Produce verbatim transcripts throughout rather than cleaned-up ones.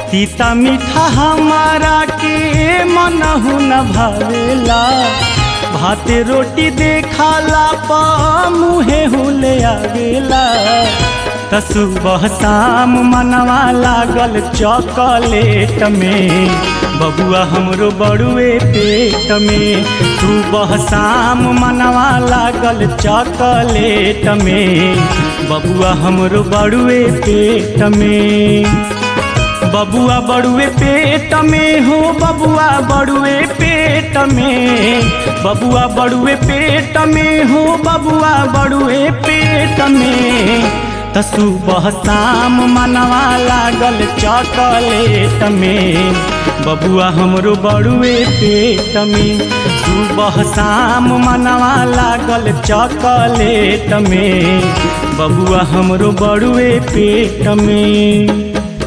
तीता मीठा हमारा के मनहु न भावेला, भाते रोटी देखाला पा मुहे हुले आवेला। त सुबह शाम मनवा लागल चॉकलेट में, बबुआ हमरो बड़ुए पेट में। सुबह शाम मनवा लागल चॉकलेट में, बबुआ हमरो बड़ुए पेट में। बबुआ बड़ुए पेट में हो, बबुआ बड़ुए पेट में, बबुआ बड़ुए पेट में हो, बबुआ बड़ुए पेट में। त सुबह शाम मनवा लागल चॉकलेट में, बबुआ हमरो बड़ुए पेट में। सुबह शाम मनवा लागल चॉकलेट में, बबुआ हमरो बड़ुए पेट में।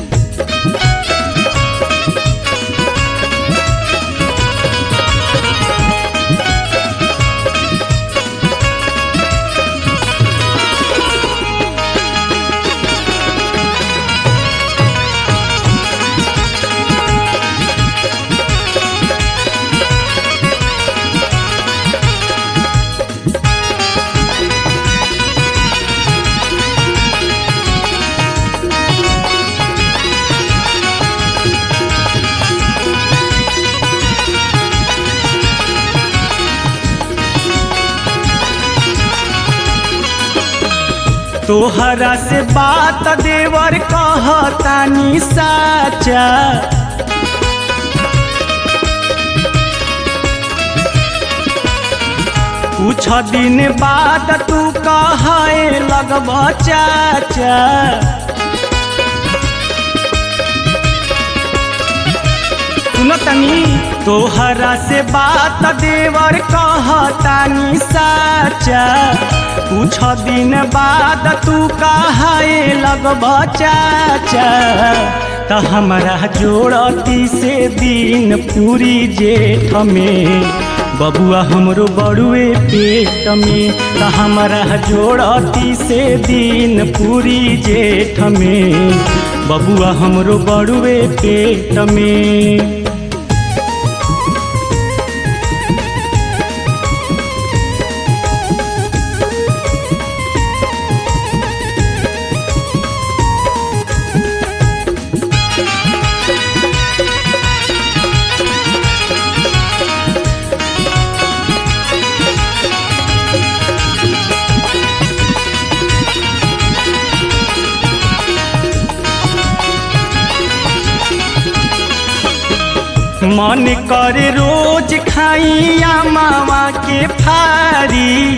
तोहरा से बात देवर कहतानी साचा, कुछ दिन बाद तू कहे लगब चाचा। सुनो तनी, तोहरा से बात देवर कहतानी साचा, कुछ दिन बाद तू कहे लगब चाचा। त हमरा जोड़ती से दिन पूरी जेठ में, बबुआ हमरो बड़ुए पेट में। त हमरा जोड़ती से दिन पूरी जेठ में, बबुआ हमरो बड़ुए पेट में। मन करे रोज खाइया मावा के फारी,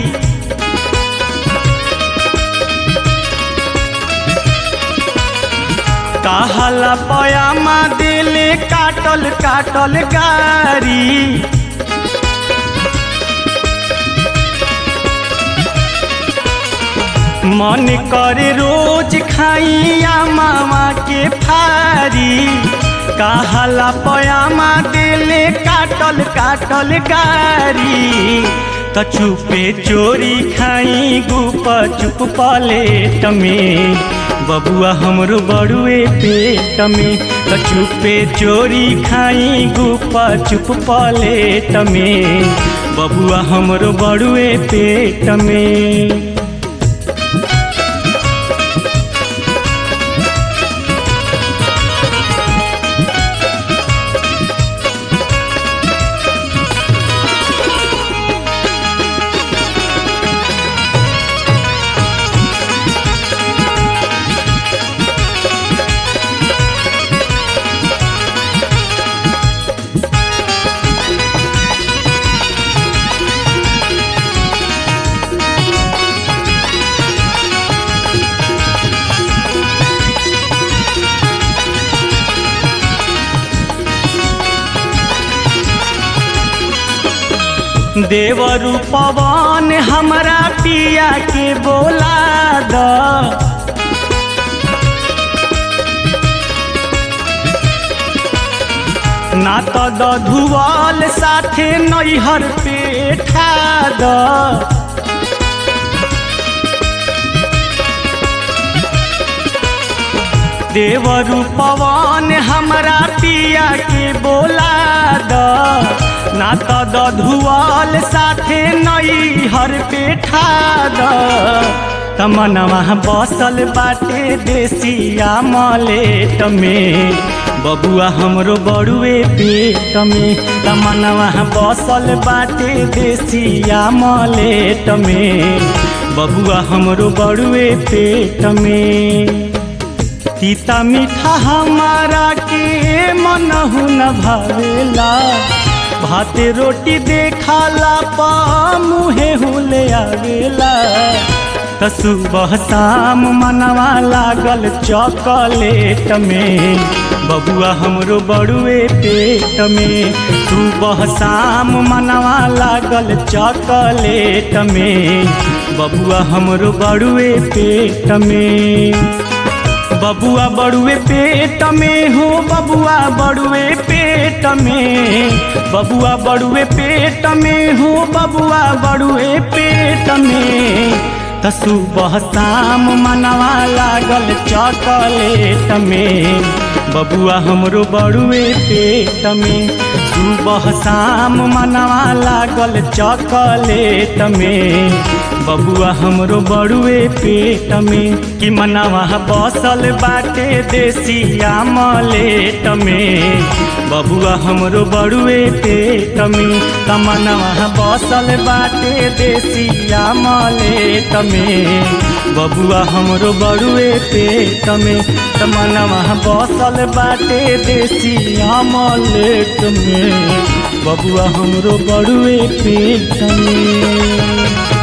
कहला पयामा दिले काटल काटल गारी। मन करे रोज खाइया मावा के फारी, कहला पयामा दिले काटल काटल गारी। त चुपे चोरी खाई गुप चुप पलेट में, बबुआ हमरो बड़ुए पेट में। त चुपे चोरी खाई गुप चुप पलेट में, बबुआ हमरो बड़ुए पेट में। देवरु पवन हमरा पिया के बोला द, ना तो दधुआल साथे नैहर पे ठा द। देवरु पवन हमरा पिया के बोला द ना तो दधुआल साथे नई हर पेठा द तमनवा बसल बाटे देसिया मलेट में बबुआ हमरो बड़ुए पेट में तमनवा बसल बाटे देसिया मलेट में बबुआ हमरो बड़ुए पेट में तीता मीठा हमारा के मनहु न भावेला भाते रोटी देखाला पा मुहे हुले आवेला त सुबह शाम मनवा लागल चॉकलेट में बबुआ हमरो बड़ुए पेट में सुबह शाम मनवा लागल चॉकलेट में बबुआ हमरो बड़ुए पेट में बबुआ बड़ुए पेट में हो बबुआ बड़ुए पेट में बबुआ बड़ुए पेट में हो बबुआ बड़ुए पेट में त सुबह शाम मनवा लागल चॉकलेट में बबुआ हमरो बड़ुए पेट में सुबह शाम मनवा लागल चॉकलेट में बबुआ हमरो बड़ुए पेट में कि मनवा बसल बाटे देसिया मलेट में बबुआ हमरो बड़ुए पेट में तमनवा बसल बाटे देसिया मलेट में बबुआ हमरो बड़ुए पेट में तमनवा बसल बाटे देसिया मलेट में बबुआ हमरो बड़ुए पेट में।